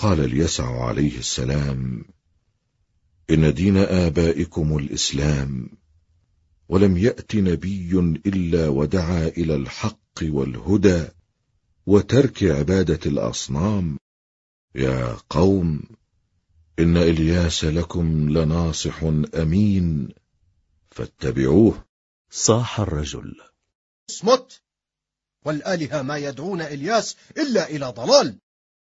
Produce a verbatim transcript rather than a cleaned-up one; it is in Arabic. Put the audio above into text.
قال اليسع عليه السلام: إن دين آبائكم الإسلام، ولم يأت نبي إلا ودعا إلى الحق والهدى وترك عبادة الأصنام. يا قوم، إن إلياس لكم لناصح أمين فاتبعوه. صاح الرجل: اصمت، والآلهة ما يدعون إلياس إلا إلى ضلال.